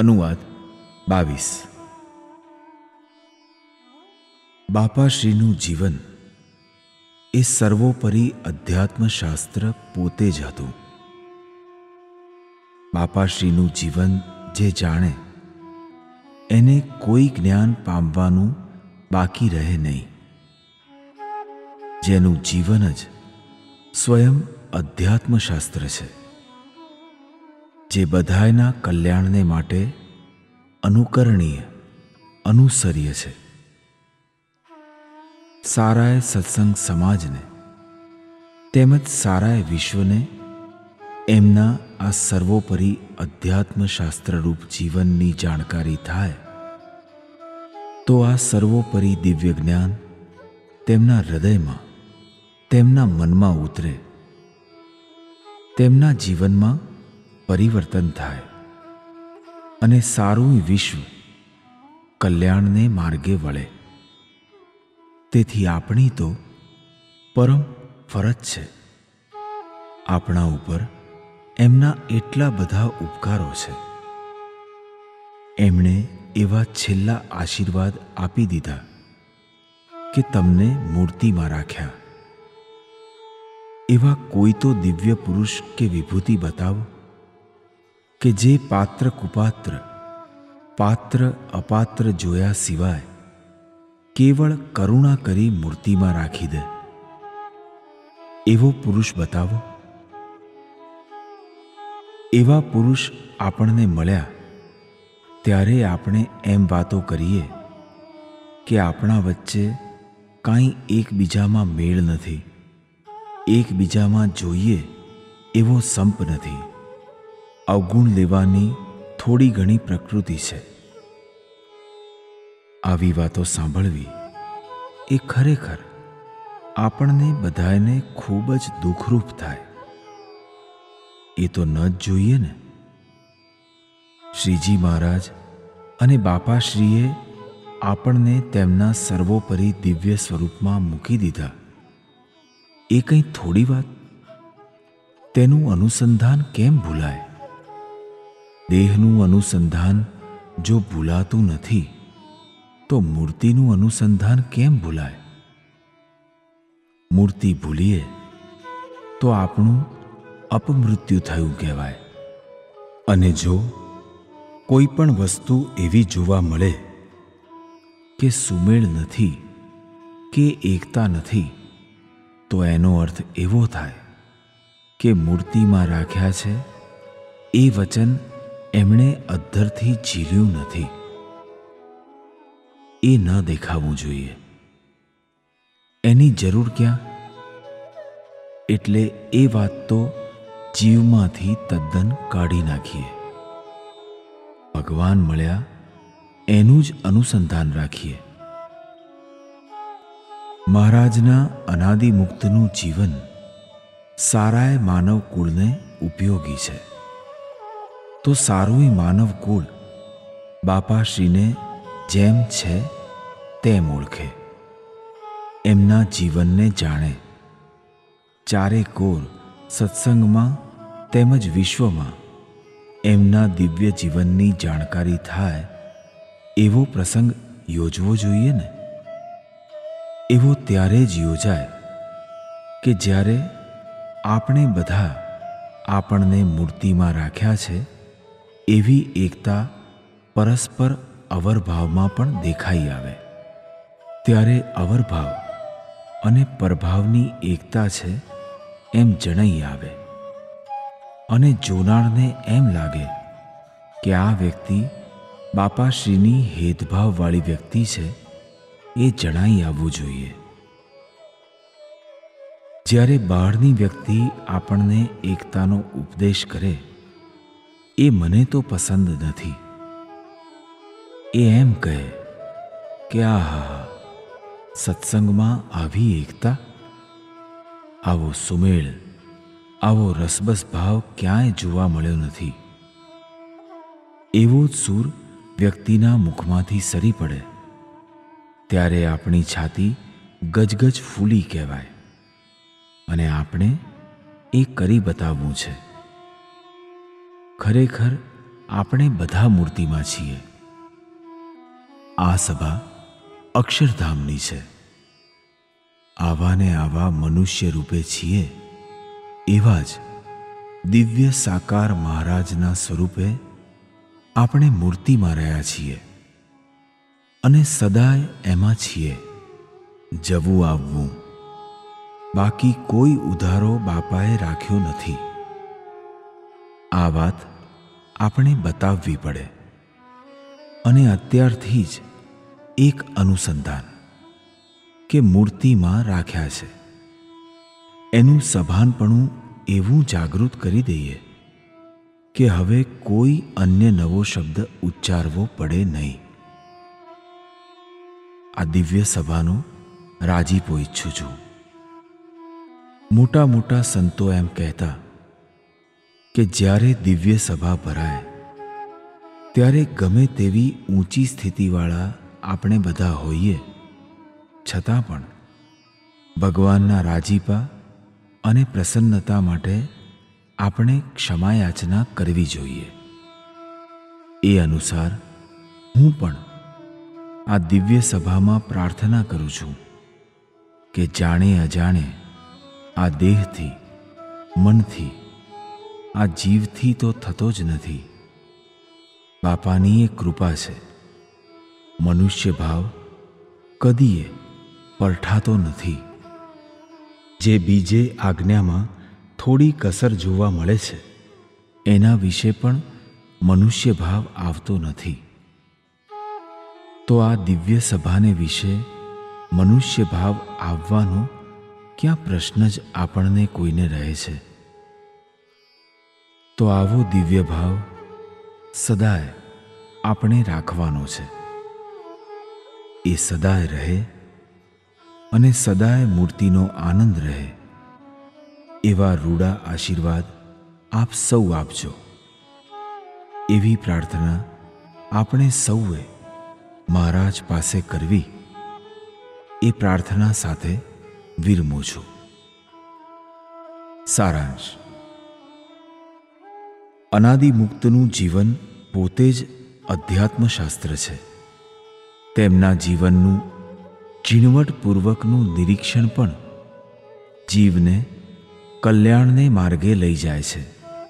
અનુવાદ 22। બાપાશ્રીનું જીવન એ સર્વોપરી અધ્યાત્મશાસ્ત્ર પોતે જ હતું। બાપાશ્રીનું જીવન જે જાણે એને કોઈ જ્ઞાન પામવાનું બાકી રહે નહીં। જેનું જીવન જ સ્વયં અધ્યાત્મશાસ્ત્ર છે, જે બધાયના કલ્યાણને માટે અનુકરણીય અનુસર્ય છે। સારાય સત્સંગ સમાજને તેમજ સારાય વિશ્વને એમના આ સર્વોપરી અધ્યાત્મશાસ્ત્રરૂપ જીવનની જાણકારી થાય તો આ સર્વોપરી દિવ્ય જ્ઞાન તેમના હૃદયમાં, તેમના મનમાં ઉતરે, તેમના જીવનમાં પરિવર્તન થાય અને સારું વિશ્વ કલ્યાણને માર્ગે વળે। તેથી આપણી તો પરમ ફરજ છે। આપણા ઉપર એમના એટલા બધા ઉપકારો છે। એમણે એવા છેલ્લા આશીર્વાદ આપી દીધા કે તમને મૂર્તિમાં રાખ્યા। એવા કોઈ તો દિવ્ય પુરુષ કે વિભૂતિ બતાવો કે જે પાત્ર કુપાત્ર, પાત્ર અપાત્ર જોયા સિવાય કેવળ કરુણા કરી મૂર્તિમાં રાખી દે। એવો પુરુષ બતાવો। એવા પુરુષ આપણને મળ્યા ત્યારે આપણે એમ વાતો કરીએ કે આપણા વચ્ચે કાંઈ એકબીજામાં મેળ નથી, એકબીજામાં જોઈએ એવો સંપ નથી, અવગુણ લેવાની થોડી ઘણી પ્રકૃતિ છે। આવી વાતો સાંભળવી એ ખરેખર આપણને બધાને ખૂબ જ દુઃખરૂપ થાય। એ તો ન જ જોઈએ ને। શ્રીજી મહારાજ અને બાપાશ્રીએ આપણને તેમના સર્વોપરી દિવ્ય સ્વરૂપમાં મૂકી દીધા એ કંઈ થોડી વાત? તેનું અનુસંધાન કેમ ભૂલાય? દેહનું અનુસંધાન જો ભૂલાતું નથી તો મૂર્તિનું અનુસંધાન કેમ ભૂલાય? મૂર્તિ ભૂલીએ તો આપણું અપમૃત્યુ થયું કહેવાય। અને જો કોઈ પણ વસ્તુ એવી જોવા મળે કે સુમેળ નથી કે એકતા નથી તો એનો અર્થ એવો થાય કે મૂર્તિમાં રાખ્યા છે એ વચન એમણે અધ્ધરથી ઝીલ્યું નથી। એ ન દેખાવું જોઈએ। એની જરૂર ક્યાં? એટલે એ વાત તો જીવમાંથી તદ્દન કાઢી નાખીએ। ભગવાન મળ્યા એનું જ અનુસંધાન રાખીએ। મહારાજના અનાદિમુક્તનું જીવન સારાય માનવ કુળને ઉપયોગી છે, તો સારું માનવ કુળ બાપાશ્રીને જેમ છે તેમ ઓળખે, એમના જીવનને જાણે, ચારે કોર સત્સંગમાં તેમજ વિશ્વમાં એમના દિવ્ય જીવનની જાણકારી થાય એવો પ્રસંગ યોજવો જોઈએ ને। એવો ત્યારે જ યોજાય કે જ્યારે આપણે બધા આપણને મૂર્તિમાં રાખ્યા છે એવી એકતા પરસ્પર અવરભાવમાં પણ દેખાઈ આવે। ત્યારે અવરભાવ અને પરભાવની એકતા છે એમ જણાઈ આવે અને જોનારને એમ લાગે કે આ વ્યક્તિ બાપાશ્રીની હેદભાવવાળી વ્યક્તિ છે એ જણાઈ આવવું જોઈએ। જ્યારે બહારની વ્યક્તિ આપણને એકતાનો ઉપદેશ કરે એ મને તો પસંદ નથી। એ એમ કહે કે આહા, સત્સંગમાં આવી એકતા, આવો સુમેળ, આવો રસબસ ભાવ ક્યાંય જોવા મળ્યો નથી। એવો જ સૂર વ્યક્તિના મુખમાંથી સરી પડે ત્યારે આપણી છાતી ગજગજ ફૂલી કહેવાય અને આપણે એ કરી બતાવવું છે। ખરેખર આપણે બધા મૂર્તિમાં છીએ. આ સભા અક્ષરધામની છે. આવા ને આવા મનુષ્ય રૂપે છીએ એવા જ દિવ્ય સાકાર મહારાજના સ્વરૂપે આપણે મૂર્તિમાં રહ્યા છીએ અને સદાય એમાં છીએ, જવું આવવું. બાકી કોઈ ઉધારો બાપાએ રાખ્યો નથી. આ વાત આપણે બતાવવી પડે અને અત્યારથી જ એક અનુસંધાન કે મૂર્તિમાં રાખ્યા છે એનું સભાનપણું એવું જાગૃત કરી દઈએ કે હવે કોઈ અન્ય નવો શબ્દ ઉચ્ચારવો પડે નહીં. આ દિવ્ય સભાનો રાજીપો ઈચ્છું છું. મોટા મોટા સંતો એમ કહેતા કે જ્યારે દિવ્ય સભા ભરાય ત્યારે ગમે તેવી ઊંચી સ્થિતિવાળા આપણે બધા હોઈએ, છતાં પણ ભગવાનના રાજીપા અને પ્રસન્નતા માટે આપણે ક્ષમાયાચના કરવી જોઈએ. એ અનુસાર હું પણ આ દિવ્ય સભામાં પ્રાર્થના કરું છું કે જાણે અજાણે આ દેહથી, મનથી, આ જીવથી તો થતો જ નથી. બાપાની એ કૃપા છે. મનુષ્ય ભાવ કદીએ પરઠાતો નથી. જે બીજે આજ્ઞામાં થોડી કસર જોવા મળે છે એના વિશે પણ મનુષ્ય ભાવ આવતો નથી. તો આ દિવ્ય સભાને વિશે મનુષ્ય ભાવ આવવાનો ક્યાં પ્રશ્ન જ આપણને કોઈને રહે છે? તો આવો દિવ્ય ભાવ સદાય આપણે રાખવાનો છે. એ સદાય રહે અને સદાય મૂર્તિનો આનંદ રહે એવા રૂડા આશીર્વાદ આપ સૌ આપજો. એવી પ્રાર્થના આપણે સૌએ મહારાજ પાસે કરવી. એ પ્રાર્થના સાથે વિરમું છું. સારાંશ. અનાદિમુક્તનું જીવન પોતે જ અધ્યાત્મશાસ્ત્ર છે. તેમના જીવનનું ઝીણવટપૂર્વકનું નિરીક્ષણ પણ જીવને કલ્યાણને માર્ગે લઈ જાય છે.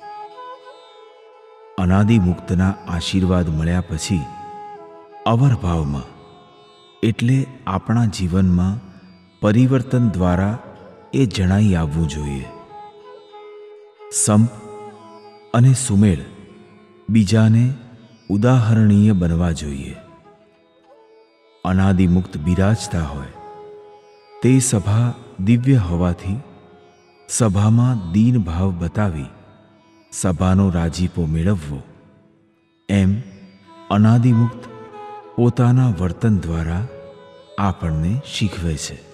અનાદિમુક્તના આશીર્વાદ મળ્યા પછી અવરભાવમાં એટલે આપણા જીવનમાં પરિવર્તન દ્વારા એ જણાઈ આવવું જોઈએ. સંપ અને સુમેળ બીજાને ઉદાહરણીય બનવા જોઈએ. અનાદિમુક્ત બિરાજતા હોય તે સભા દિવ્ય હોવાથી સભામાં દીન ભાવ બતાવી સભાનો રાજીપો મેળવવો, એમ અનાદિમુક્ત પોતાના વર્તન દ્વારા આપણને શીખવે છે.